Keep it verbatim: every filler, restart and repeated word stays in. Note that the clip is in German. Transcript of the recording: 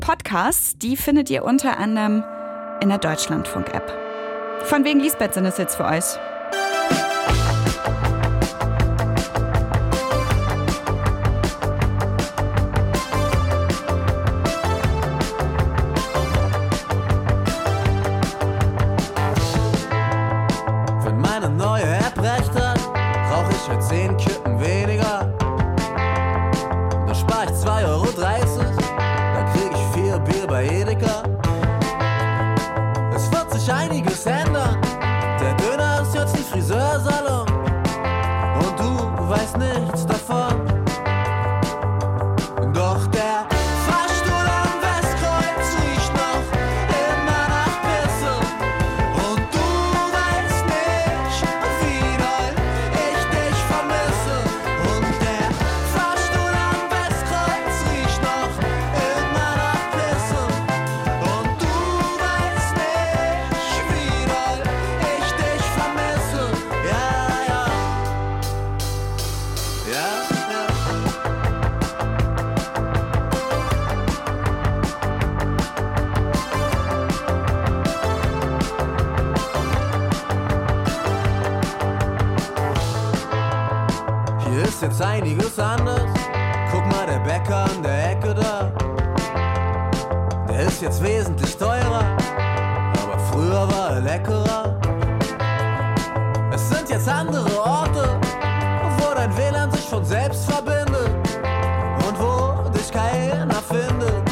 Podcasts, die findet ihr unter anderem in der Deutschlandfunk-App. Von wegen Lisbeth sind es jetzt für euch. Wenn meine neue App recht hat, brauche ich halt zehn Kippen weniger. Da spare ich zwei Euro dreißig, da krieg ich vier Bier bei Edeka. Es wird sich einiges ändern, der Döner ist jetzt ein Friseursalon und du weißt nichts davon. Doch der Fahrstuhl am Westkreuz riecht noch immer nach Pisse und du weißt nicht, wie doll ich dich vermisse. Und der Fahrstuhl am Westkreuz riecht noch immer nach Pisse und du weißt nicht, wie doll ich dich vermisse. Ja, ja, ja, ja. Hier ist jetzt einiges anders. Guck mal, der Bäcker an der Ecke da, der ist jetzt wesentlich teurer, aber früher war er leckerer. Es sind jetzt andere Orte, wo dein W L A N sich von selbst verbindet und wo dich keiner findet.